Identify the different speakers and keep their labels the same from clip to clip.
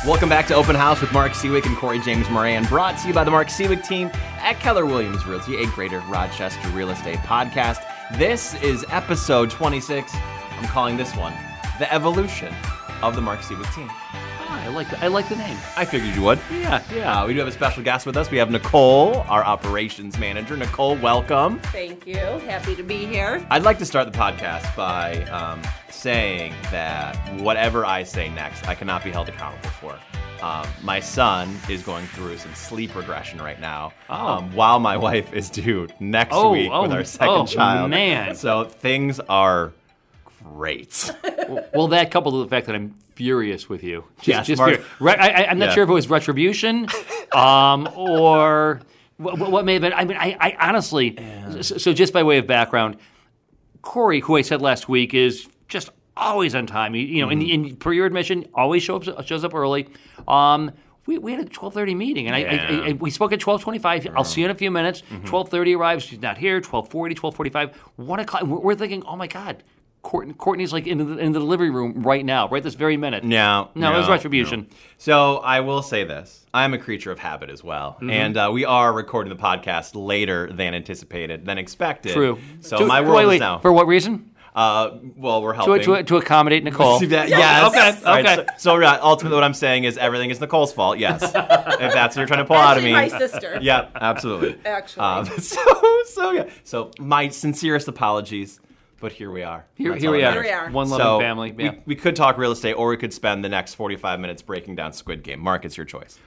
Speaker 1: Welcome back to Open House with Mark Seawick and Corey James Moran, brought to you by the Mark Seawick team at Keller Williams Realty, a Greater Rochester real estate podcast. This is episode 26. I'm calling this one The Evolution of the Mark Seawick team.
Speaker 2: I like the name.
Speaker 1: I figured you would.
Speaker 2: Yeah.
Speaker 1: We do have a special guest with us. We have Nicole, our operations manager. Nicole, welcome.
Speaker 3: Thank you. Happy to be here.
Speaker 1: I'd like to start the podcast by saying that whatever I say next, I cannot be held accountable for. My son is going through some sleep regression right now, while my wife is due next week with our second child.
Speaker 2: Man.
Speaker 1: So things are great.
Speaker 2: Well, that coupled with the fact that I'm furious with you.
Speaker 1: Yes,
Speaker 2: Just
Speaker 1: Mark.
Speaker 2: I'm not sure if it was retribution or what may have been. I mean, I honestly, so just by way of background, Corey, who I said last week, is just always on time. You know, in per your admission, always shows up early. We had a 12:30 meeting, and I we spoke at 12:25. I'll see you in a few minutes. 12:30 arrives. She's not here. 12:40, 12:45, 1 o'clock. We're thinking, oh my God, Courtney's like in the delivery room right now, right this very minute.
Speaker 1: No,
Speaker 2: it was retribution.
Speaker 1: No. So I will say this. I'm a creature of habit as well. And we are recording the podcast later than expected.
Speaker 2: True.
Speaker 1: So my world is now.
Speaker 2: For what reason?
Speaker 1: Well, we're helping.
Speaker 2: To accommodate Nicole.
Speaker 1: Yes.
Speaker 2: Okay.
Speaker 1: All right, so ultimately what I'm saying is everything is Nicole's fault, yes. If that's what you're trying to pull out of me.
Speaker 3: My sister.
Speaker 1: Yeah, absolutely.
Speaker 3: Actually.
Speaker 1: So my sincerest apologies. But here we are.
Speaker 2: Here
Speaker 1: That's
Speaker 2: we
Speaker 1: all
Speaker 2: are.
Speaker 1: that matters.
Speaker 2: One loving family. Yeah.
Speaker 1: We could talk real estate, or we could spend the next 45 minutes breaking down Squid Game. Mark, it's your choice.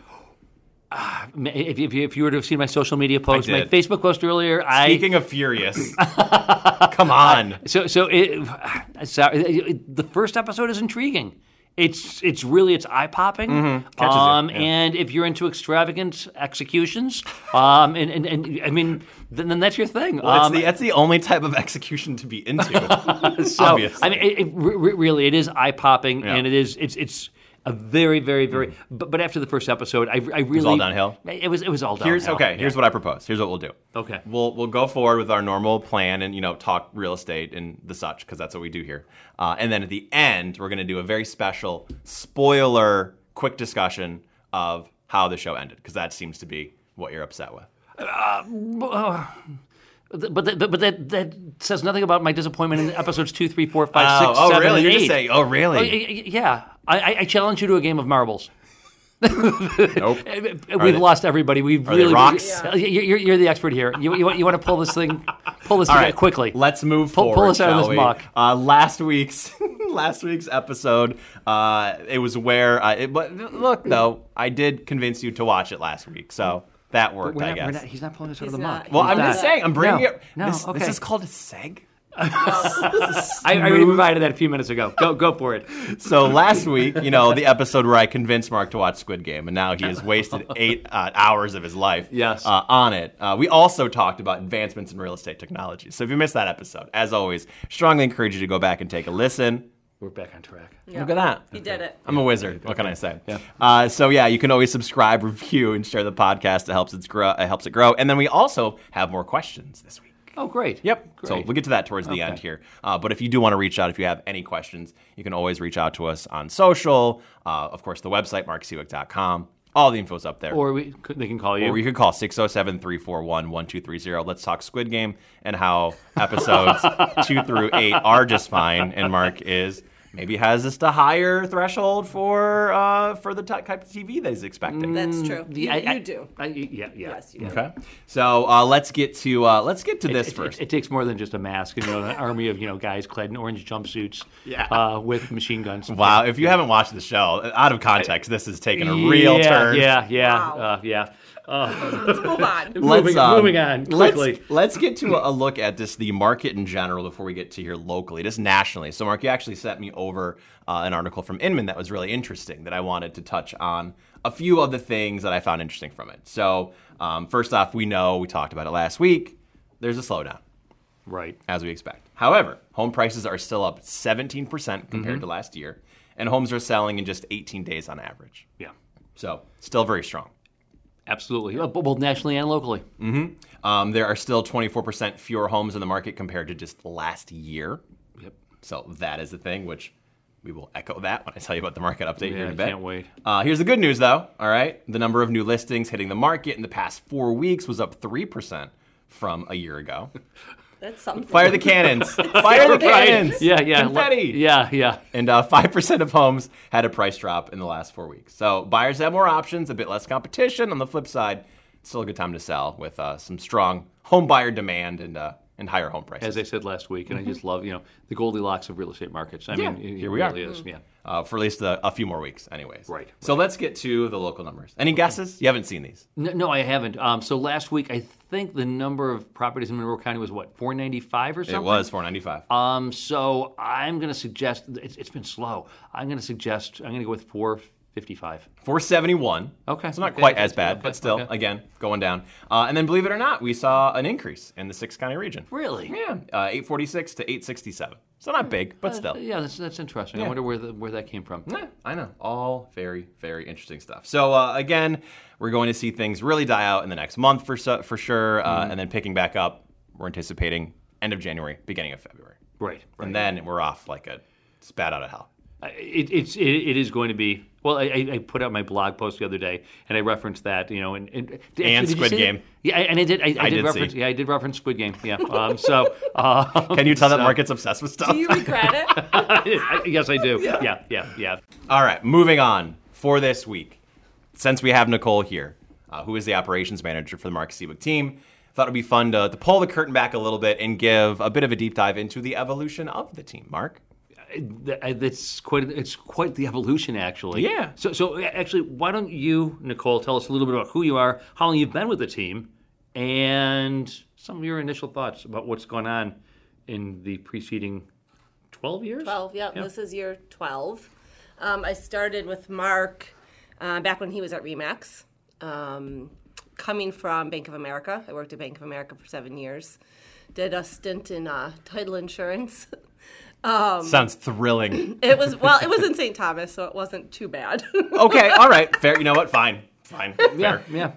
Speaker 2: If you were to have seen my social media post, my
Speaker 1: did.
Speaker 2: Facebook post earlier,
Speaker 1: Speaking of furious, come on.
Speaker 2: So the first episode is intriguing. It's eye popping.
Speaker 1: Catches it, yeah.
Speaker 2: And if you're into extravagant executions, and I mean, then that's your thing.
Speaker 1: Well, that's the only type of execution to be into. Obviously.
Speaker 2: I mean, really, it is eye popping,
Speaker 1: Yeah.
Speaker 2: and it's a very, very, very. But after the first episode, I really
Speaker 1: It was all downhill?
Speaker 2: It was all downhill.
Speaker 1: Here's what I propose. Here's what we'll do.
Speaker 2: Okay.
Speaker 1: We'll go forward with our normal plan and talk real estate and the such, because that's what we do here. And then at the end, we're going to do a very special spoiler quick discussion of how the show ended, because that seems to be what you're upset with.
Speaker 2: But that says nothing about my disappointment in episodes 2, 3, 4, 5, 6, 7,
Speaker 1: really?
Speaker 2: and
Speaker 1: You're
Speaker 2: 8.
Speaker 1: just saying, oh, really?
Speaker 2: Yeah. I challenge you to a game of marbles.
Speaker 1: Nope.
Speaker 2: We've lost everybody. We've
Speaker 1: Are they
Speaker 2: really
Speaker 1: rocks?
Speaker 2: You're the expert here. You want to pull this thing
Speaker 1: All right,
Speaker 2: quickly.
Speaker 1: Let's move
Speaker 2: Pull
Speaker 1: forward.
Speaker 2: us out of
Speaker 1: shall
Speaker 2: this
Speaker 1: we?
Speaker 2: muck.
Speaker 1: Last week's episode, it was where. But look, though, I did convince you to watch it last week, so that worked. I guess.
Speaker 2: He's not pulling us out of
Speaker 3: He's
Speaker 2: the
Speaker 3: not.
Speaker 2: muck.
Speaker 1: Well,
Speaker 2: He's
Speaker 1: I'm
Speaker 2: not.
Speaker 1: just saying. I'm bringing it.
Speaker 2: No,
Speaker 1: This
Speaker 2: okay.
Speaker 1: is called a seg.
Speaker 2: I already provided that a few minutes ago. Go for it.
Speaker 1: So last week, the episode where I convinced Mark to watch Squid Game, and now he has wasted 8 hours of his life on it. We also talked about advancements in real estate technology. So if you missed that episode, as always, strongly encourage you to go back and take a listen.
Speaker 2: We're back on track.
Speaker 3: Yeah.
Speaker 1: Look at that.
Speaker 3: He did it.
Speaker 1: I'm a wizard. What can I say? Yeah. You can always subscribe, review, and share the podcast. It helps it grow. And then we also have more questions this week.
Speaker 2: Oh, great.
Speaker 1: Yep.
Speaker 2: Great.
Speaker 1: So we'll get to that towards the end here. But if you do want to reach out, if you have any questions, you can always reach out to us on social. Of course, the website, markseawick.com. All the info's up there.
Speaker 2: Or they can call you.
Speaker 1: Or you could call 607-341-1230. Let's talk Squid Game and how episodes 2 through 8 are just fine. And Mark maybe has just a higher threshold for the type of TV that he's expecting.
Speaker 3: That's true. You do.
Speaker 2: Yeah.
Speaker 3: Yes, you do.
Speaker 1: Okay. So let's get to this first.
Speaker 2: It takes more than just a mask, an army of guys clad in orange jumpsuits, with machine guns.
Speaker 1: Wow, if you haven't watched the show, out of context, this has taken a real turn.
Speaker 2: Yeah.
Speaker 3: Wow. Let's move on.
Speaker 2: Moving on quickly.
Speaker 1: Let's get to a look at the market in general before we get to here locally, just nationally. So, Mark, you actually sent me over an article from Inman that was really interesting that I wanted to touch on a few of the things that I found interesting from it. So, first off, we talked about it last week, there's a slowdown.
Speaker 2: Right.
Speaker 1: As we expect. However, home prices are still up 17% compared to last year, and homes are selling in just 18 days on average.
Speaker 2: Yeah.
Speaker 1: So, still very strong.
Speaker 2: Absolutely. Both nationally and locally.
Speaker 1: Mm-hmm. There are still 24% fewer homes in the market compared to just last year.
Speaker 2: Yep.
Speaker 1: So that is the thing, which We will echo that when I tell you about the market update here in a bit.
Speaker 2: Can't wait.
Speaker 1: Here's the good news, though. All right, the number of new listings hitting the market in the past 4 weeks was up 3% from a year ago.
Speaker 3: That's something.
Speaker 1: Fire the cannons! Fire the cannons!
Speaker 2: Yeah, yeah.
Speaker 1: Confetti!
Speaker 2: Yeah.
Speaker 1: And 5% of homes had a price drop in the last 4 weeks. So buyers have more options, a bit less competition. On the flip side, it's still a good time to sell with some strong home buyer demand and higher home prices.
Speaker 2: As I said last week, and I just love, the Goldilocks of real estate markets. I mean,
Speaker 1: here
Speaker 2: it
Speaker 1: we
Speaker 2: really
Speaker 1: are.
Speaker 2: is. Yeah.
Speaker 1: For at least a few more weeks, anyways.
Speaker 2: Right.
Speaker 1: So let's get to the local numbers. Any guesses? You haven't seen these.
Speaker 2: No, I haven't. So last week, I think the number of properties in Monroe County was, 495 or something?
Speaker 1: It was 495.
Speaker 2: So I'm going to suggest, it's been slow. I'm going to go with 455.
Speaker 1: 471.
Speaker 2: Okay.
Speaker 1: So not
Speaker 2: Okay.
Speaker 1: quite as bad,
Speaker 2: Okay.
Speaker 1: but still,
Speaker 2: Okay.
Speaker 1: again, going down. And then believe it or not, we saw an increase in the 6-county region.
Speaker 2: Really?
Speaker 1: Yeah, 846 to 867. So not big, but still.
Speaker 2: Yeah, that's interesting.
Speaker 1: Yeah.
Speaker 2: I wonder where that came from.
Speaker 1: Yeah, I know. All very, very interesting stuff. So, again, we're going to see things really die out in the next month for sure. And then picking back up, we're anticipating end of January, beginning of February.
Speaker 2: Right.
Speaker 1: And then we're off like a spat out of hell.
Speaker 2: It is going to be. Well, I put out my blog post the other day, and I referenced that, and
Speaker 1: And
Speaker 2: did you
Speaker 1: Squid
Speaker 2: see
Speaker 1: Game.
Speaker 2: that? Yeah, and I did. I did reference.
Speaker 1: see.
Speaker 2: Yeah, I did reference Squid Game. Yeah.
Speaker 1: Can you tell that Market's obsessed with stuff?
Speaker 3: Do you regret it?
Speaker 2: Yes, I do. Yeah.
Speaker 1: All right, moving on for this week. Since we have Nicole here, who is the operations manager for the Mark Seawick team, thought it would be fun to pull the curtain back a little bit and give a bit of a deep dive into the evolution of the team. Mark?
Speaker 2: It's quite the evolution, actually.
Speaker 1: Yeah.
Speaker 2: So actually, why don't you, Nicole, tell us a little bit about who you are, how long you've been with the team, and some of your initial thoughts about what's gone on in the preceding 12 years?
Speaker 3: 12, yeah. This is year 12. I started with Mark back when he was at RE/MAX. Coming from Bank of America. I worked at Bank of America for 7 years. Did a stint in title insurance.
Speaker 1: Sounds thrilling.
Speaker 3: It was in St. Thomas, so it wasn't too bad.
Speaker 1: Okay, all right, fair. You know what? Fine. Fair.
Speaker 2: Yeah.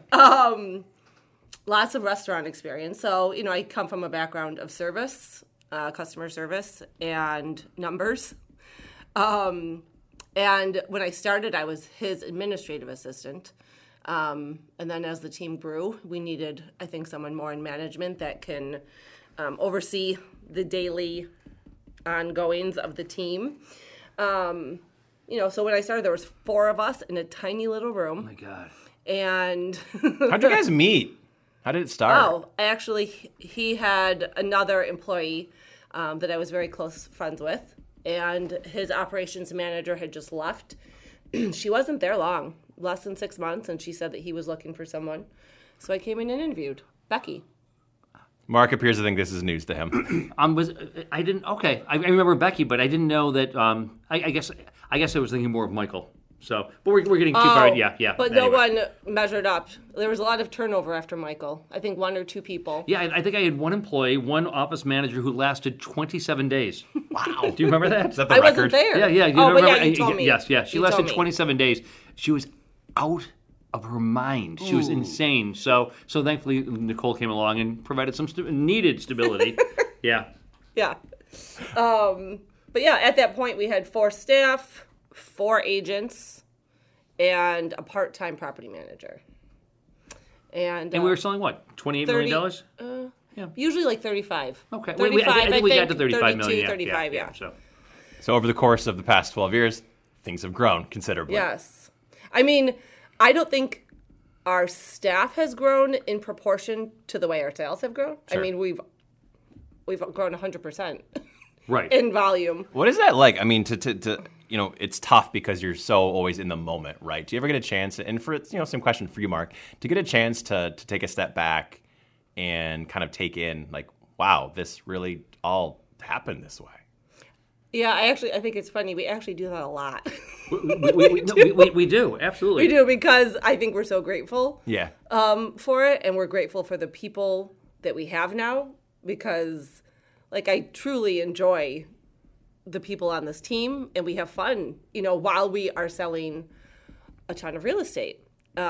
Speaker 3: Lots of restaurant experience. So, I come from a background of service, customer service, and numbers. And when I started, I was his administrative assistant. And then as the team grew, we needed, I think, someone more in management that can oversee the daily ongoings of the team. So when I started, there was 4 of us in a tiny little room.
Speaker 2: Oh my God.
Speaker 3: And
Speaker 1: How'd you guys meet? How did it start?
Speaker 3: Actually, he had another employee that I was very close friends with, and his operations manager had just left. She wasn't there long, less than 6 months, and she said that he was looking for someone. So I came in and interviewed Becky.
Speaker 1: Mark appears to think this is news to him.
Speaker 2: I remember Becky, but I didn't know that. I guess I was thinking more of Michael. So, but we're getting too far. Yeah.
Speaker 3: But
Speaker 2: anyway.
Speaker 3: no one measured up. There was a lot of turnover after Michael. I think 1 or 2 people.
Speaker 2: Yeah, I think I had one employee, one office manager who lasted 27 days.
Speaker 1: Wow.
Speaker 2: Do you remember that?
Speaker 1: Is that the
Speaker 3: I
Speaker 1: record?
Speaker 3: wasn't there.
Speaker 2: Yeah. You
Speaker 3: Oh,
Speaker 2: remember?
Speaker 3: but yeah, you told me.
Speaker 2: Yes. She
Speaker 3: You
Speaker 2: lasted
Speaker 3: told me.
Speaker 2: 27 days. She was out of her mind. She was insane. So thankfully Nicole came along and provided some needed stability. Yeah.
Speaker 3: Yeah. But yeah, at that point we had 4 staff, 4 agents, and a part-time property manager. And
Speaker 2: we were selling what? $28 million?
Speaker 3: Usually like 35.
Speaker 2: Okay.
Speaker 3: 35,
Speaker 2: I think we got to 35
Speaker 3: 32,
Speaker 2: million.
Speaker 3: 35, yeah.
Speaker 1: So over the course of the past 12 years, things have grown considerably.
Speaker 3: Yes. I mean, I don't think our staff has grown in proportion to the way our sales have grown.
Speaker 1: Sure.
Speaker 3: I mean, we've grown 100%
Speaker 2: Right.
Speaker 3: in volume.
Speaker 1: What is that like? I mean, to it's tough because you're so always in the moment, right? Do you ever get a chance, and for same question for you, Mark, to get a chance to take a step back and kind of take in, like, wow, this really all happened this way?
Speaker 3: Yeah, I think it's funny. We actually do that a lot.
Speaker 2: We do, absolutely.
Speaker 3: We do, because I think we're so grateful
Speaker 1: Yeah.
Speaker 3: for it, and we're grateful for the people that we have now, because I truly enjoy the people on this team, and we have fun, while we are selling a ton of real estate.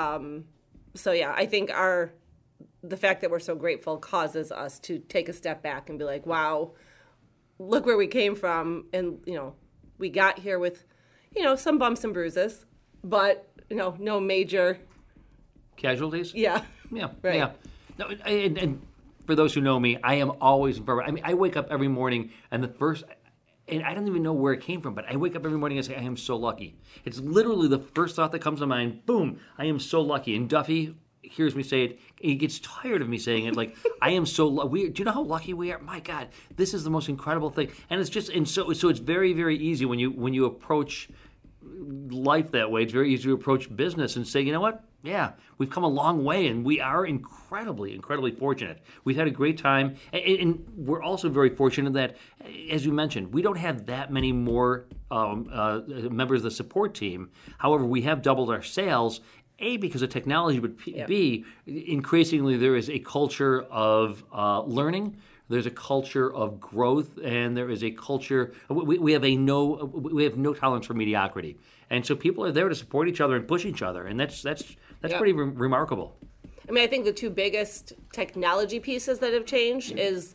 Speaker 3: So yeah, I think the fact that we're so grateful causes us to take a step back and be like, wow, look where we came from, and we got here with, some bumps and bruises, but, no major.
Speaker 2: Casualties?
Speaker 3: Yeah.
Speaker 2: Yeah.
Speaker 3: Right.
Speaker 2: Yeah. No, and for those who know me, I am always in fervor. I mean, I wake up every morning and and I don't even know where it came from, but I wake up every morning and say, I am so lucky. It's literally the first thought that comes to mind. Boom, I am so lucky. And Duffy hears me say it. He gets tired of me saying it. Like, I am so lucky. Do you know how lucky we are? My God, this is the most incredible thing. And it's just, so it's very, very easy when you approach life that way. It's very easy to approach business and say, you know what? Yeah, we've come a long way, and we are incredibly, incredibly fortunate. We've had a great time, and we're also very fortunate that, as you mentioned, we don't have that many more members of the support team. However, we have doubled our sales, A, because of technology, but B, increasingly there is a culture of learning. There's a culture of growth, and there is a culture. We have no tolerance for mediocrity, and so people are there to support each other and push each other, and that's pretty remarkable.
Speaker 3: I mean, I think the two biggest technology pieces that have changed is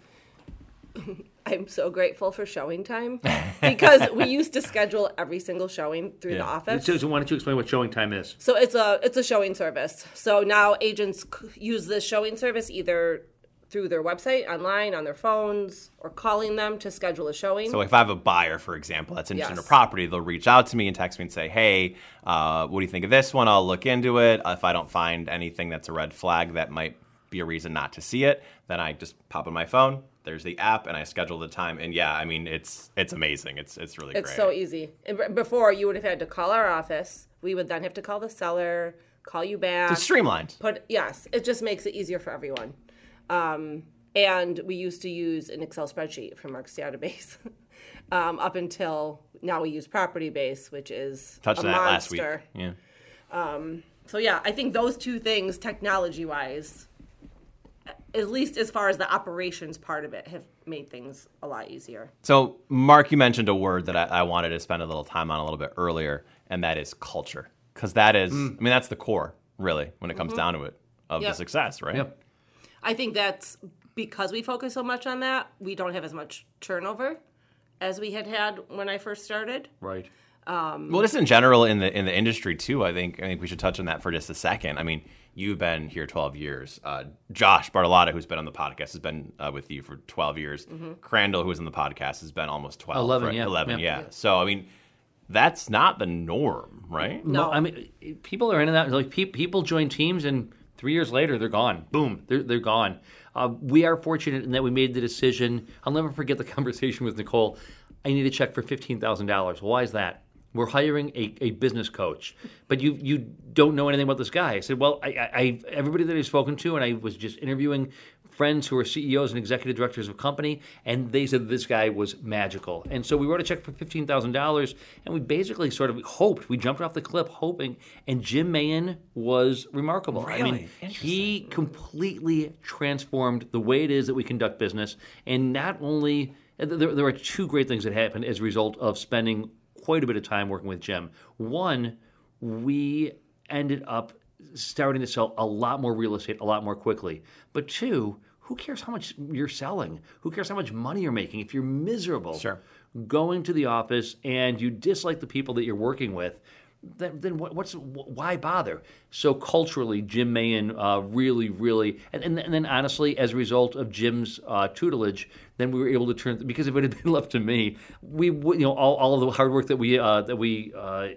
Speaker 3: I'm so grateful for showing time because we used to schedule every single showing through the office.
Speaker 2: So why don't you explain what showing time is?
Speaker 3: So it's a showing service. So now agents use this showing service either through their website, online, on their phones, or calling them to schedule a showing.
Speaker 1: So if I have a buyer, for example, that's interested in a property, they'll reach out to me and text me and say, hey, what do you think of this one? I'll look into it. If I don't find anything that's a red flag that might be a reason not to see it, then I just pop on my phone. There's the app, and I schedule the time. And yeah, I mean, it's amazing. It's really great.
Speaker 3: It's so easy. And before, you would have had to call our office. We would then have to call the seller, call you back.
Speaker 1: It's streamlined.
Speaker 3: Yes, it just makes it easier for everyone. And we used to use an Excel spreadsheet from Mark's database up until now we use Property Base, which is
Speaker 1: Touched
Speaker 3: a
Speaker 1: on that
Speaker 3: monster.
Speaker 1: last week. Yeah.
Speaker 3: So yeah, I think those two things, technology-wise, at least as far as the operations part of it, have made things a lot easier.
Speaker 1: So, Mark, you mentioned a word that I wanted to spend a little time on a little bit earlier, and that is culture. Because that is, that's the core, really, when it comes down to it, of the success, right?
Speaker 2: Yep.
Speaker 3: I think that's because we focus so much on that, we don't have as much turnover as we had when I first started.
Speaker 2: Right.
Speaker 1: Well, just in general in the industry too. I think we should touch on that for just a second. I mean, you've been here 12 years. Josh Bartolotta, who's been on the podcast, has been with you for 12 years. Crandall, who was on the podcast, has been almost 12.
Speaker 2: 11,
Speaker 1: right?
Speaker 2: yeah.
Speaker 1: 11, yeah. So, I mean, that's not the norm, right?
Speaker 3: No.
Speaker 2: I mean, people are in and out. Like people join teams, and 3 years later, they're gone. Boom, they're gone. We are fortunate in that we made the decision. I'll never forget the conversation with Nicole. I need a check for $15,000. Why is that? We're hiring a business coach, but you don't know anything about this guy. I said, well, I everybody that I've spoken to, and I was just interviewing friends who are CEOs and executive directors of a company, and they said this guy was magical. And so we wrote a check for $15,000, and we basically sort of hoped. We jumped off the cliff hoping, and Jim Mayen was remarkable.
Speaker 1: Really?
Speaker 2: I mean, he completely transformed the way it is that we conduct business, and not only there are two great things that happened as a result of spending quite a bit of time working with Jim. One, we ended up starting to sell a lot more real estate a lot more quickly. But two, who cares how much you're selling? Who cares how much money you're making? If you're miserable going to the office and you dislike the people that you're working with, then why bother? So culturally, Jim Mayen really, and then honestly, as a result of Jim's tutelage, then we were able to turn, because if it had been left to me, we would, all of the hard work that we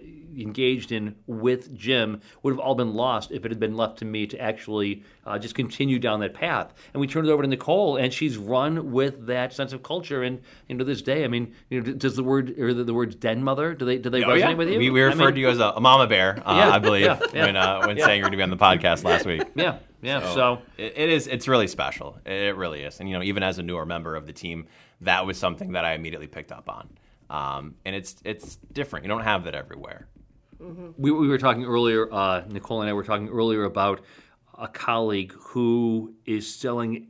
Speaker 2: engaged in with Jim would have all been lost if it had been left to me to actually just continue down that path. And we turned it over to Nicole, and she's run with that sense of culture. And to this day, I mean, does the words "den mother" do they resonate with you?
Speaker 1: We referred to you as a mama bear, I believe, when saying you're going to be on the podcast last week.
Speaker 2: Yeah. So
Speaker 1: it's really special. It really is. And even as a newer member of the team, that was something that I immediately picked up on. And it's different. You don't have that everywhere.
Speaker 3: Mm-hmm.
Speaker 2: We were talking earlier, Nicole and I were talking earlier about a colleague who is selling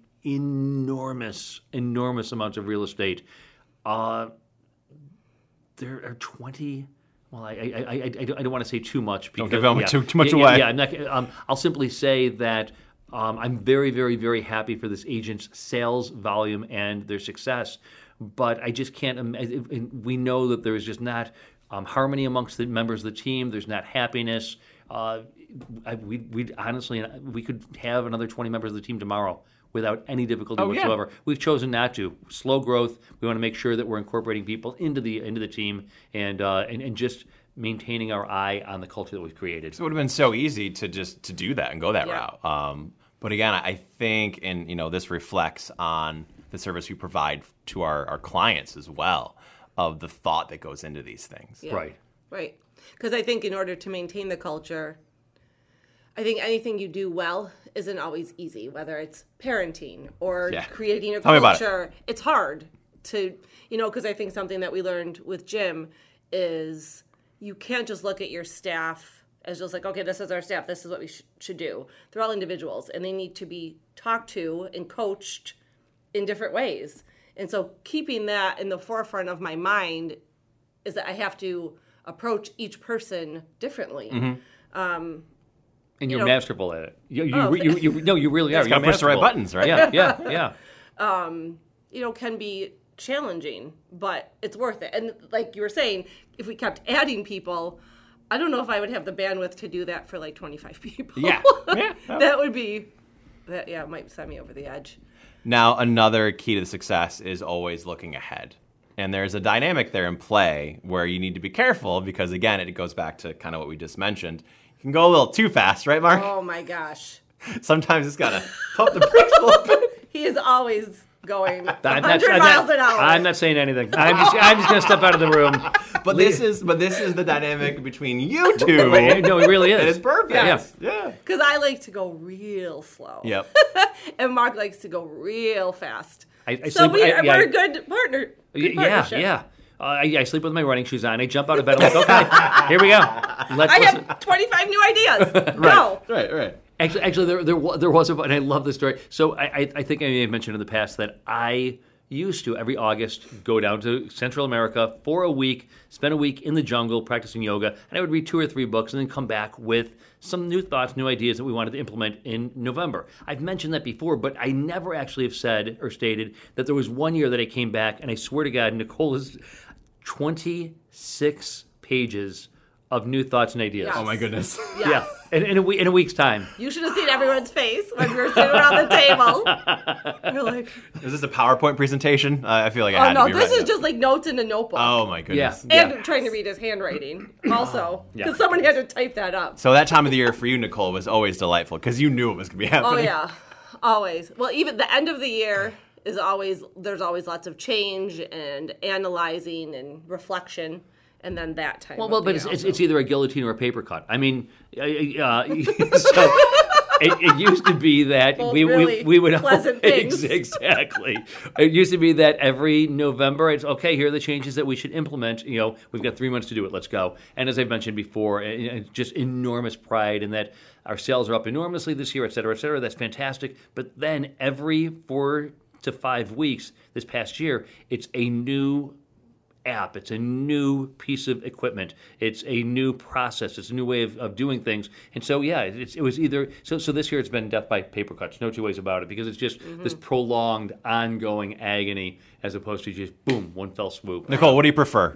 Speaker 2: enormous amounts of real estate. There are 20. Well, I don't want to say too much. Because,
Speaker 1: don't give too much away.
Speaker 2: Yeah, I'm not, I'll simply say that I'm very, very, very happy for this agent's sales volume and their success. but I just can't. We know that there is just not harmony amongst the members of the team. There's not happiness. We honestly, we could have another 20 members of the team tomorrow without any difficulty whatsoever.
Speaker 1: Yeah.
Speaker 2: We've chosen not to. Slow growth. We want to make sure that we're incorporating people into the team and just maintaining our eye on the culture that we've created.
Speaker 1: So it would have been so easy to do that and go that
Speaker 3: Yeah.
Speaker 1: route. But again, I think, and this reflects on the service we provide to our clients as well, of the thought that goes into these things.
Speaker 3: Yeah.
Speaker 2: Right.
Speaker 3: Right. Because I think in order to maintain the culture, I think anything you do well isn't always easy, whether it's parenting or creating a
Speaker 1: Tell me about
Speaker 3: culture. It's hard to, because I think something that we learned with Jim is you can't just look at your staff as just like, okay, this is our staff, this is what we should do. They're all individuals, and they need to be talked to and coached in different ways. And so keeping that in the forefront of my mind is that I have to approach each person differently.
Speaker 2: Mm-hmm. And you're masterful at it. You really are.
Speaker 1: Got to push the right buttons, right?
Speaker 2: Yeah.
Speaker 3: Can be challenging, but it's worth it. And like you were saying, if we kept adding people, I don't know if I would have the bandwidth to do that for like 25 people.
Speaker 1: Yeah.
Speaker 3: That would be, it might send me over the edge.
Speaker 1: Now, another key to the success is always looking ahead. And there's a dynamic there in play where you need to be careful because, again, it goes back to kind of what we just mentioned. You can go a little too fast, right, Mark?
Speaker 3: Oh, my gosh.
Speaker 1: Sometimes it's got to pump the brakes a little bit.
Speaker 3: He is always going 100
Speaker 2: I'm
Speaker 3: miles an hour.
Speaker 2: I'm not saying anything. I'm just going to step out of the room.
Speaker 1: But this is the dynamic between you two.
Speaker 2: No, it really is.
Speaker 1: It is perfect.
Speaker 3: Yes.
Speaker 1: Yeah.
Speaker 3: Because I like to go real slow.
Speaker 1: Yep.
Speaker 3: And Mark likes to go real fast.
Speaker 2: We're
Speaker 3: a good partner. Good partnership.
Speaker 2: Yeah. I sleep with my running shoes on. I jump out of bed. I'm like, okay, here we go.
Speaker 3: I have 25 new ideas. Go.
Speaker 1: Right.
Speaker 2: Actually, there was and I love this story. So I think I may have mentioned in the past that I used to, every August, go down to Central America for a week, spend a week in the jungle practicing yoga, and I would read 2 or 3 books and then come back with some new thoughts, new ideas that we wanted to implement in November. I've mentioned that before, but I never actually have said or stated that there was one year that I came back, and I swear to God, Nicole is 26 pages of new thoughts and ideas.
Speaker 3: Yes.
Speaker 1: Oh, my goodness.
Speaker 3: Yes.
Speaker 2: Yeah, in a week's time.
Speaker 3: You should have seen everyone's face when we were sitting around the table. You're like,
Speaker 1: Is this a PowerPoint presentation? I feel like I had to be
Speaker 3: this
Speaker 1: right
Speaker 3: is just like notes in a notebook.
Speaker 1: Oh, my goodness.
Speaker 2: Yeah.
Speaker 3: And trying to read his handwriting also.
Speaker 2: Yeah.
Speaker 3: Because someone had to type that up.
Speaker 1: So that time of the year for you, Nicole, was always delightful because you knew it was going to be happening.
Speaker 3: Oh, yeah. Always. Well, even the end of the year is there's always lots of change and analyzing and reflection. And then that time.
Speaker 2: Well, but it's either a guillotine or a paper cut. I mean, so it used to be that we would
Speaker 3: pleasant things.
Speaker 2: Exactly. It used to be that every November it's okay. Here are the changes that we should implement. We've got 3 months to do it. Let's go. And as I've mentioned before, just enormous pride in that our sales are up enormously this year, et cetera, et cetera. That's fantastic. But then every 4 to 5 weeks this past year, it's a new app, it's a new piece of equipment, it's a new process, it's a new way of doing things. And so it was either so this year it's been death by paper cuts, no two ways about it, because it's just this prolonged ongoing agony as opposed to just boom, one fell swoop.
Speaker 1: Nicole, what do you prefer?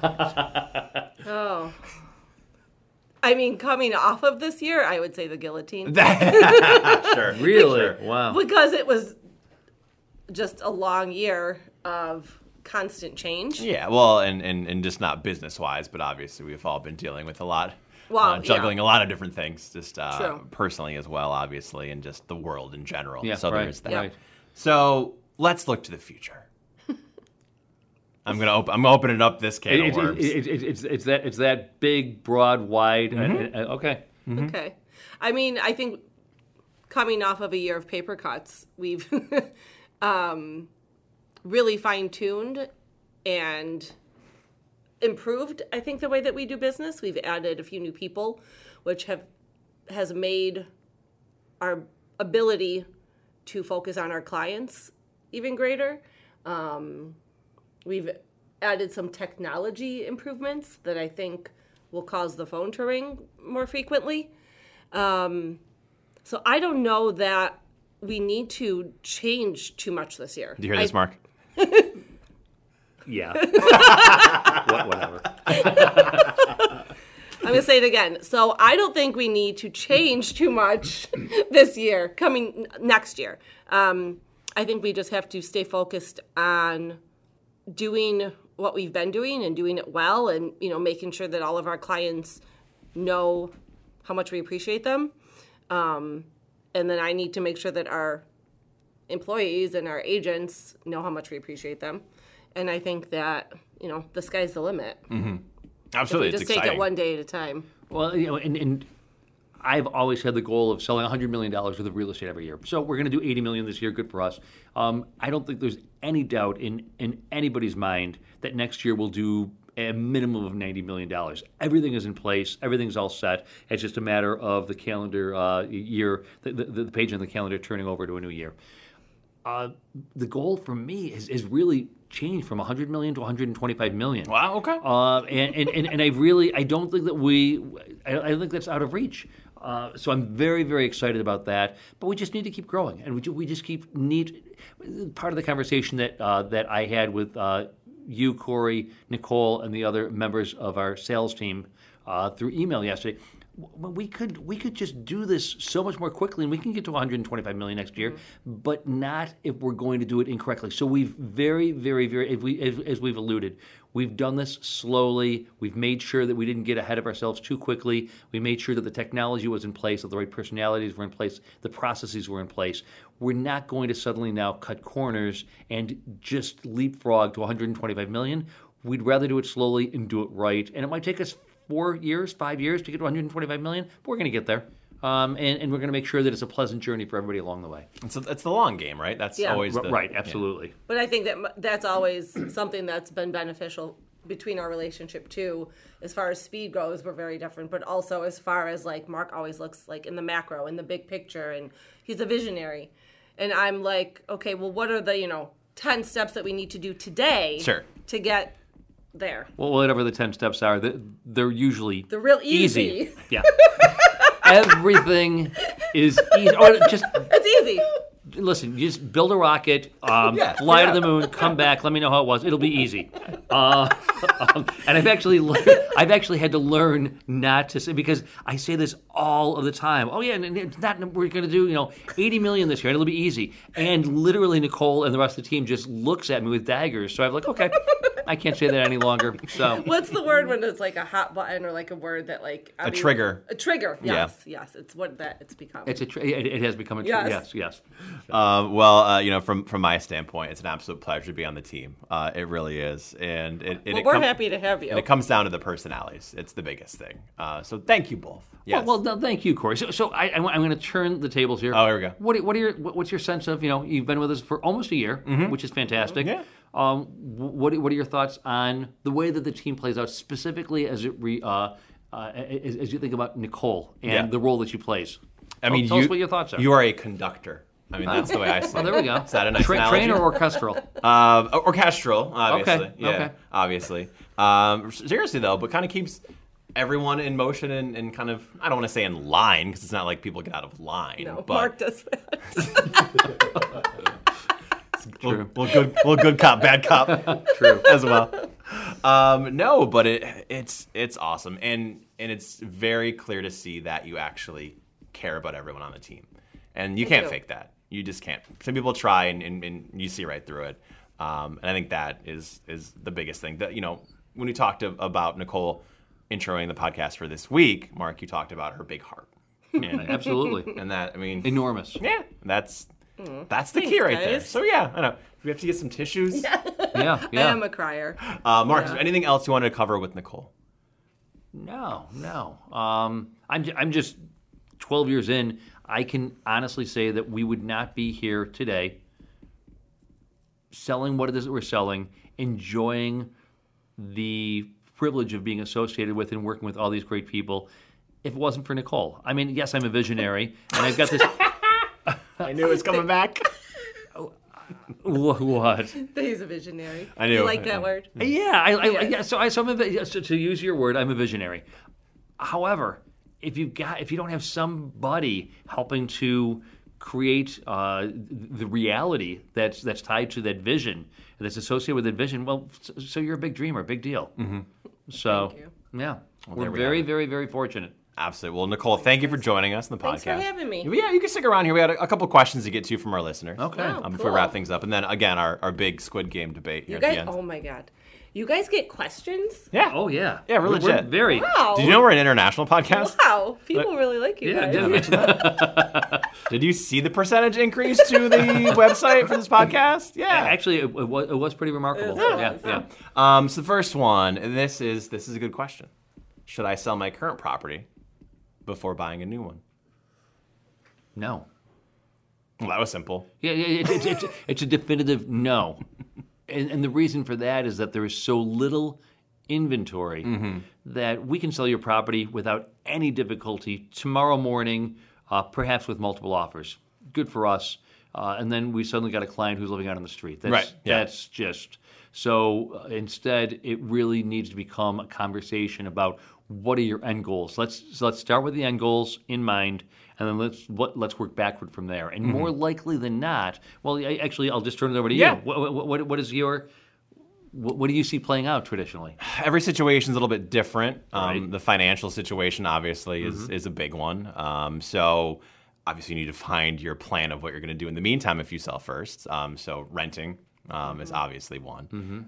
Speaker 3: Oh, I mean, coming off of this year, I would say the guillotine.
Speaker 1: Sure.
Speaker 2: Really?
Speaker 1: Sure.
Speaker 2: Wow.
Speaker 3: Because it was just a long year of constant change.
Speaker 1: Yeah, well, and just not business-wise, but obviously we've all been dealing with a lot, juggling a lot of different things, just personally as well, obviously, and just the world in general.
Speaker 2: Yeah,
Speaker 1: so
Speaker 2: right,
Speaker 1: there's that.
Speaker 2: right.
Speaker 1: So let's look to the future. I'm opening up this can of worms.
Speaker 2: It's that big, broad, wide. Okay.
Speaker 1: Mm-hmm.
Speaker 3: Okay. I mean, I think coming off of a year of paper cuts, we've really fine-tuned and improved, I think, the way that we do business. We've added a few new people, which has made our ability to focus on our clients even greater. We've added some technology improvements that I think will cause the phone to ring more frequently. So I don't know that we need to change too much this year.
Speaker 1: Do you hear this, Mark?
Speaker 2: Yeah. Whatever.
Speaker 3: I'm going to say it again. So I don't think we need to change too much this year, coming next year. I think we just have to stay focused on doing what we've been doing and doing it well, and making sure that all of our clients know how much we appreciate them. And then I need to make sure that our employees and our agents know how much we appreciate them. And I think that, the sky's the limit.
Speaker 1: Mm-hmm. Absolutely,
Speaker 3: Just take it one day at a time.
Speaker 2: Well, and I've always had the goal of selling $100 million worth of real estate every year. So we're going to do $80 million this year. Good for us. I don't think there's any doubt in anybody's mind that next year we'll do a minimum of $90 million. Everything is in place. Everything's all set. It's just a matter of the calendar year, the page on the calendar turning over to a new year. The goal for me is really changed from $100 million to $125 million.
Speaker 1: Wow. Okay.
Speaker 2: And I don't think that I don't think that's out of reach. So I'm very, very excited about that. But we just need to keep growing, and we just need. Part of the conversation that I had with you, Corey, Nicole, and the other members of our sales team through email yesterday. We could just do this so much more quickly, and we can get to 125 million next year, but not if we're going to do it incorrectly. So we've very, very, very, as we've alluded, we've done this slowly. We've made sure that we didn't get ahead of ourselves too quickly. We made sure that the technology was in place, that the right personalities were in place, the processes were in place. We're not going to suddenly now cut corners and just leapfrog to 125 million. We'd rather do it slowly and do it right, and it might take us 4 years, 5 years to get to 125 million, but we're going to get there. And we're going to make sure that it's a pleasant journey for everybody along the way.
Speaker 1: It's the long game, right? That's always the...
Speaker 2: Right, absolutely.
Speaker 1: Yeah.
Speaker 3: But I think that's always something that's been beneficial between our relationship, too. As far as speed goes, we're very different. But also as far as, like, Mark always looks, like, in the macro, in the big picture, and he's a visionary. And I'm like, okay, well, what are the, 10 steps that we need to do today to get there?
Speaker 2: Well, whatever the 10 steps are, they're usually
Speaker 3: real easy.
Speaker 2: Yeah. Everything is easy.
Speaker 3: It's easy.
Speaker 2: Listen, you just build a rocket, fly to the moon, come back, let me know how it was. It'll be easy. And I've actually had to learn not to say, because I say this all of the time. Oh yeah, and it's not, we're going to do 80 million this year, and it'll be easy. And literally, Nicole and the rest of the team just looks at me with daggers. So I'm like, okay, I can't say that any longer. So
Speaker 3: what's the word when it's like a hot button or like a word that
Speaker 1: a trigger?
Speaker 3: A trigger. Yes, yes. It's what that it's become.
Speaker 2: It has become a trigger. Yes.
Speaker 1: From my standpoint, it's an absolute pleasure to be on the team. It really is, and
Speaker 3: we're happy to have you.
Speaker 1: And it comes down to the personalities. It's the biggest thing. So thank you both. Yes.
Speaker 2: Well, no, thank you, Corey. So I'm going to turn the tables here.
Speaker 1: Oh, here we go.
Speaker 2: What's your sense of you've been with us for almost a year, which is fantastic.
Speaker 1: Yeah.
Speaker 2: What are your thoughts on the way that the team plays out, specifically as as you think about Nicole and the role that she plays?
Speaker 1: I mean,
Speaker 2: tell us what your thoughts are.
Speaker 1: You are a conductor. I mean, that's the way I see it.
Speaker 2: Well, there we go.
Speaker 1: Is that a nice analogy?
Speaker 2: Train or orchestral?
Speaker 1: Orchestral, obviously.
Speaker 2: Okay.
Speaker 1: Yeah,
Speaker 2: okay.
Speaker 1: Obviously. Seriously, though, but kind of keeps everyone in motion and kind of, I don't want to say in line, because it's not like people get out of line.
Speaker 3: No,
Speaker 1: but
Speaker 3: Mark does that.
Speaker 1: Well, good cop, bad cop. True as well. No, but it's awesome, and it's very clear to see that you actually care about everyone on the team, and you can't fake that. You just can't. Some people try, and you see right through it. And I think that is the biggest thing. That when we talked about Nicole introing the podcast for this week, Mark, you talked about her big heart.
Speaker 2: And absolutely.
Speaker 1: And that, I mean,
Speaker 2: enormous.
Speaker 1: Yeah, that's the key right there. So yeah, I know. Do we have to get some tissues?
Speaker 2: Yeah.
Speaker 3: I am a crier.
Speaker 1: Mark, is there anything else you wanted to cover with Nicole?
Speaker 2: No. I'm just 12 years in. I can honestly say that we would not be here today selling what it is that we're selling, enjoying the privilege of being associated with and working with all these great people, if it wasn't for Nicole. I mean, yes, I'm a visionary, and I've got this...
Speaker 1: I knew it was coming back.
Speaker 2: What?
Speaker 3: He's a visionary.
Speaker 1: I knew.
Speaker 3: You like that word?
Speaker 2: Yeah. So to use your word, I'm a visionary. However, if you don't have somebody helping to create the reality that's tied to that vision, that's associated with that vision, well, so you're a big dreamer, big deal. Mm-hmm. So,
Speaker 3: Thank you.
Speaker 2: yeah,
Speaker 1: there
Speaker 2: we're
Speaker 1: we
Speaker 2: very,
Speaker 1: have it.
Speaker 2: very, very fortunate.
Speaker 1: Absolutely. Well, Nicole, thank you for joining us in the podcast.
Speaker 3: Thanks for having me.
Speaker 1: Yeah, you can stick around here. We got a couple questions to get to from our listeners.
Speaker 2: Okay.
Speaker 3: Oh,
Speaker 1: Before we
Speaker 3: cool.
Speaker 1: wrap things up. And then, again, our big Squid Game debate here
Speaker 3: You
Speaker 1: at
Speaker 3: guys,
Speaker 1: the end.
Speaker 3: oh my God. You guys get questions?
Speaker 1: Yeah.
Speaker 2: Oh, yeah.
Speaker 1: Yeah, we're legit.
Speaker 2: very.
Speaker 3: Wow.
Speaker 1: Did you know we're an international podcast?
Speaker 3: Wow. People really like you
Speaker 2: Yeah,
Speaker 3: guys.
Speaker 1: Did you see the percentage increase to the website for this podcast? Yeah.
Speaker 2: Actually, it was pretty remarkable.
Speaker 3: It was.
Speaker 2: Yeah.
Speaker 1: So the first one, and this is a good question. Should I sell my current property before buying a new one?
Speaker 2: No.
Speaker 1: Well, that was simple.
Speaker 2: Yeah, it's a definitive no. And the reason for that is that there is so little inventory that we can sell your property without any difficulty tomorrow morning, perhaps with multiple offers. Good for us. And then we suddenly got a client who's living out on the street.
Speaker 1: Right, yeah.
Speaker 2: That's just... So instead, it really needs to become a conversation about what are your end goals. Let's start with the end goals in mind, and then let's work backward from there. And more likely than not, well, I'll just turn it over to you.
Speaker 1: Yeah.
Speaker 2: What is your what do you see playing out traditionally?
Speaker 1: Every situation is a little bit different.
Speaker 2: Right.
Speaker 1: The financial situation, obviously, is a big one. So obviously, you need to find your plan of what you're going to do in the meantime if you sell first. So renting is obviously one.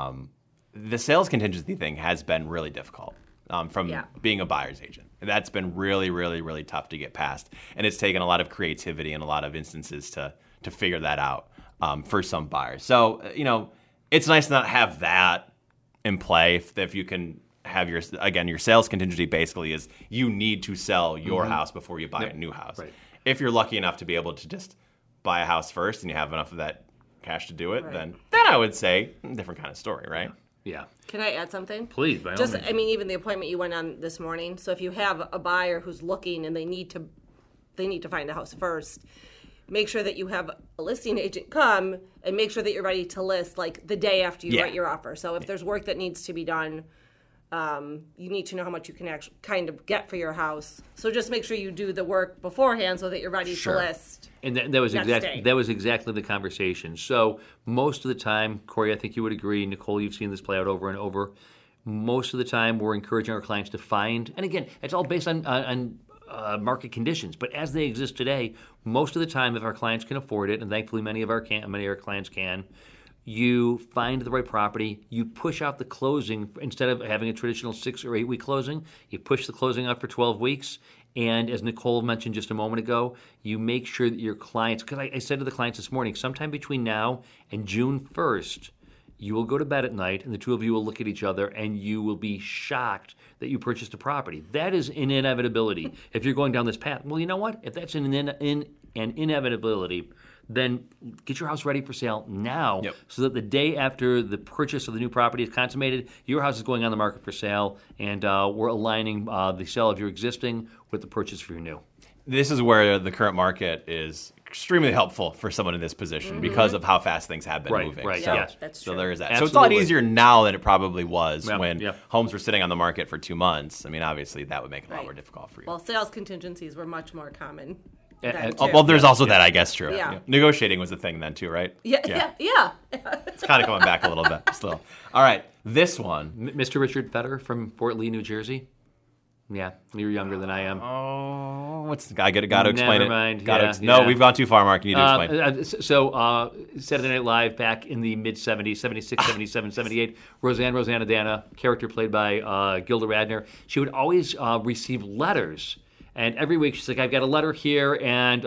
Speaker 1: The sales contingency thing has been really difficult from being a buyer's agent. That's been really, really, really tough to get past. And it's taken a lot of creativity and a lot of instances to figure that out for some buyers. So, it's nice to not have that in play if you can have your sales contingency basically is you need to sell your house before you buy a new house.
Speaker 2: Right.
Speaker 1: If you're lucky enough to be able to just buy a house first and you have enough of that cash to do it, then I would say different kind of story, right?
Speaker 2: Yeah.
Speaker 3: Can I add something?
Speaker 2: Please, by all means.
Speaker 3: Even the appointment you went on this morning. So if you have a buyer who's looking and they need to find a house first, make sure that you have a listing agent come and make sure that you're ready to list like the day after you write your offer. So if there's work that needs to be done, you need to know how much you can actually kind of get for your house. So just make sure you do the work beforehand so that you're ready to list.
Speaker 2: And that was
Speaker 3: next day.
Speaker 2: that was exactly the conversation. So most of the time, Corey, I think you would agree, Nicole, you've seen this play out over and over. Most of the time, we're encouraging our clients to find, and again, it's all based on market conditions. But as they exist today, most of the time, if our clients can afford it, and thankfully many of our clients can, you find the right property, you push out the closing. Instead of having a traditional 6 or 8 week closing, you push the closing out for 12 weeks. And as Nicole mentioned just a moment ago, you make sure that your clients, because I said to the clients this morning, sometime between now and June 1st, you will go to bed at night and the two of you will look at each other and you will be shocked that you purchased a property. That is an inevitability if you're going down this path. Well, you know what? If that's an inevitability, then get your house ready for sale now so that the day after the purchase of the new property is consummated, your house is going on the market for sale, and we're aligning the sale of your existing with the purchase for your new.
Speaker 1: This is where the current market is extremely helpful for someone in this position because of how fast things have been moving.
Speaker 2: Right,
Speaker 1: so,
Speaker 2: yes.
Speaker 3: That's
Speaker 1: so
Speaker 3: true.
Speaker 1: there is that.
Speaker 2: Absolutely.
Speaker 1: So it's a lot easier now than it probably was when
Speaker 2: yeah.
Speaker 1: homes were sitting on the market for 2 months. I mean, obviously that would make it a lot more difficult for you.
Speaker 3: Well, sales contingencies were much more common.
Speaker 1: Well, there's also that, I guess, true.
Speaker 3: Yeah.
Speaker 1: Negotiating was a thing then, too, right?
Speaker 3: Yeah.
Speaker 1: It's kind of coming back a little bit still. All right, this one.
Speaker 2: Mr. Richard Fetter from Fort Lee, New Jersey. Yeah, you're younger than I am.
Speaker 1: Oh, what's the guy? Got to explain
Speaker 2: Never
Speaker 1: it.
Speaker 2: mind.
Speaker 1: No, we've gone too far, Mark. You need to explain.
Speaker 2: So Saturday Night Live back in the mid-'70s, 76, 77, 78, Roseanne character played by Gilda Radner, she would always receive letters. And every week she's like, I've got a letter here, and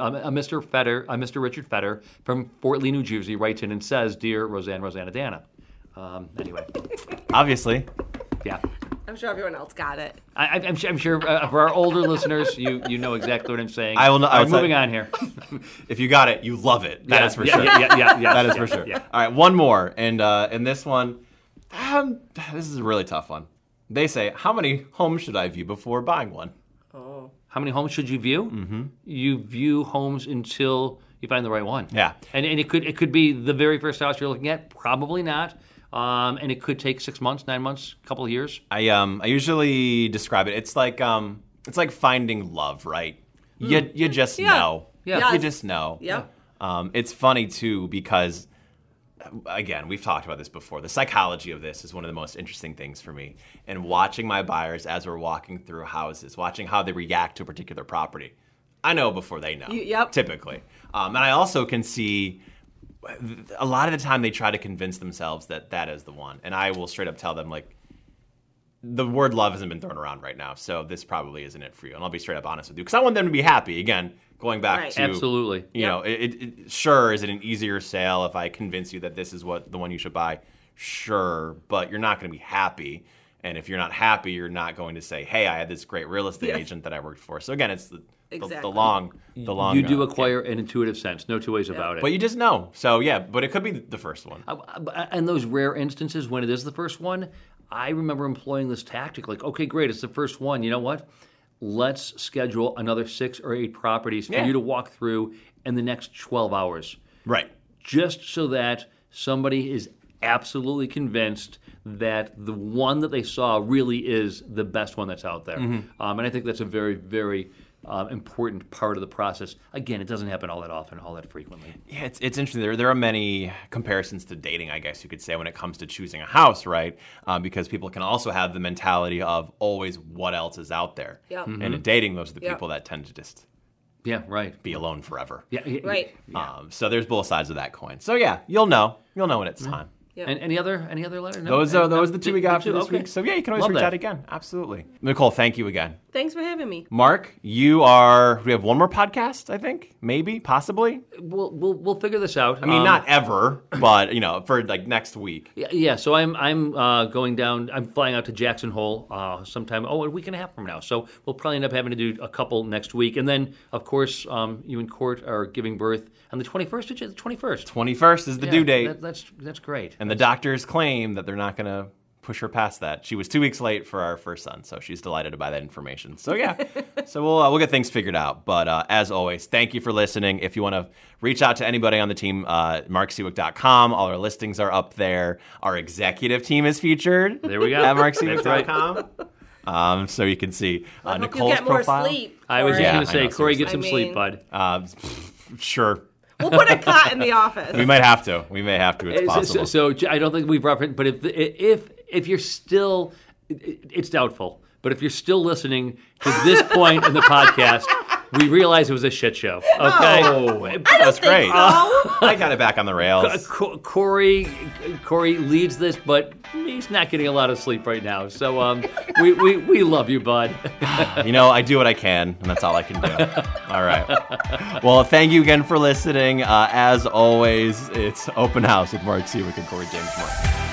Speaker 2: Mr. Richard Fetter from Fort Lee, New Jersey writes in and says, Dear Roseanne. Anyway.
Speaker 1: Obviously.
Speaker 2: Yeah.
Speaker 3: I'm sure everyone else got it.
Speaker 2: I'm sure for our older listeners, you know exactly what I'm saying.
Speaker 1: I will know.
Speaker 2: Moving on here.
Speaker 1: If you got it, you love it. That is for sure.
Speaker 2: Yeah.
Speaker 1: That is for sure.
Speaker 2: Yeah.
Speaker 1: All right, one more. And in this one, this is a really tough one. They say, how many homes should I view before buying one?
Speaker 3: Oh.
Speaker 2: How many homes should you view? Mm-hmm. You view homes until you find the right one.
Speaker 1: Yeah.
Speaker 2: And it could be the very first house you're looking at. Probably not. And it could take 6 months, 9 months, a couple of years.
Speaker 1: I usually describe it. It's like finding love, right? You just know.
Speaker 2: Yeah.
Speaker 3: Yes.
Speaker 1: You just know.
Speaker 3: Yep.
Speaker 1: It's funny, too, because, again, we've talked about this before. The psychology of this is one of the most interesting things for me. And watching my buyers as we're walking through houses, watching how they react to a particular property. I know before they know,
Speaker 3: Yep.
Speaker 1: typically. And I also can see a lot of the time they try to convince themselves that that is the one. And I will straight up tell them, like, the word love hasn't been thrown around right now, so this probably isn't it for you. And I'll be straight up honest with you, because I want them to be happy. Again, going back
Speaker 3: Right.
Speaker 1: to
Speaker 2: Absolutely.
Speaker 1: you know, sure, is it an easier sale if I convince you that this is what the one you should buy? Sure, but you're not going to be happy. And if you're not happy, you're not going to say, "Hey, I had this great real estate agent that I worked for." So again, it's the
Speaker 3: Exactly.
Speaker 1: long.
Speaker 2: You do acquire an intuitive sense. No two ways about it.
Speaker 1: but you just know. So yeah, but it could be the first one.
Speaker 2: And those rare instances when it is the first one, I remember employing this tactic. Like, okay, great, it's the first one. You know what? Let's schedule another 6 or 8 properties for
Speaker 1: Yeah.
Speaker 2: you to walk through in the next 12 hours.
Speaker 1: Right.
Speaker 2: Just so that somebody is absolutely convinced that the one that they saw really is the best one that's out there. And I think that's a very, very important part of the process. Again, it doesn't happen all that often, all that frequently.
Speaker 1: Yeah, it's interesting. There are many comparisons to dating, I guess you could say, when it comes to choosing a house, right? Because people can also have the mentality of always what else is out there.
Speaker 3: Yep.
Speaker 1: And in dating, those are the
Speaker 3: Yep.
Speaker 1: people that tend to just
Speaker 2: Yeah, right.
Speaker 1: be alone forever.
Speaker 2: Yeah,
Speaker 3: Right.
Speaker 1: So there's both sides of that coin. So yeah, you'll know. You'll know when it's time.
Speaker 3: Yep.
Speaker 2: And any other letter? No?
Speaker 1: Those are the two we got for this
Speaker 2: Okay.
Speaker 1: week. So yeah, you can always
Speaker 2: Love
Speaker 1: reach
Speaker 2: that.
Speaker 1: out again. Absolutely. Nicole, thank you again.
Speaker 3: Thanks for having me.
Speaker 1: Mark, we have one more podcast, I think, maybe, possibly.
Speaker 2: We'll figure this out.
Speaker 1: I mean, not ever, but for like next week.
Speaker 2: Yeah, so I'm going down. I'm flying out to Jackson Hole sometime. A week and a half from now. So we'll probably end up having to do a couple next week, and then of course you and Court are giving birth on the 21st. The 21st.
Speaker 1: 21st is the due date,
Speaker 2: That's great.
Speaker 1: and the doctors claim that they're not going to push her past that. She was 2 weeks late for our first son, so she's delighted by that information. So yeah, so we'll get things figured out. But as always, thank you for listening. If you want to reach out to anybody on the team, marksewick.com. All our listings are up there. Our executive team is featured.
Speaker 2: There we go.
Speaker 1: At
Speaker 2: That's
Speaker 1: marksewick.com. So you can see
Speaker 3: I hope
Speaker 1: Nicole's
Speaker 3: you get more
Speaker 1: profile.
Speaker 3: sleep.
Speaker 2: I was
Speaker 3: Corey.
Speaker 2: just
Speaker 1: Yeah,
Speaker 2: going to
Speaker 1: I
Speaker 2: say,
Speaker 1: know,
Speaker 2: Corey, get
Speaker 3: seriously.
Speaker 2: some
Speaker 3: I
Speaker 2: sleep, bud.
Speaker 1: Sure.
Speaker 3: We'll put a cot in the office.
Speaker 1: We might have to. It's possible.
Speaker 2: So I don't think we've referenced, but if you're still, it's doubtful. But if you're still listening to this point in the podcast, we realize it was a shit show. Okay,
Speaker 1: That's great.
Speaker 3: So?
Speaker 1: I got it back on the rails.
Speaker 2: Corey leads this, but he's not getting a lot of sleep right now. So we love you, bud.
Speaker 1: I do what I can, and that's all I can do. All right. Well, thank you again for listening. As always, it's Open House with Mark Sewick and Corey James Mark.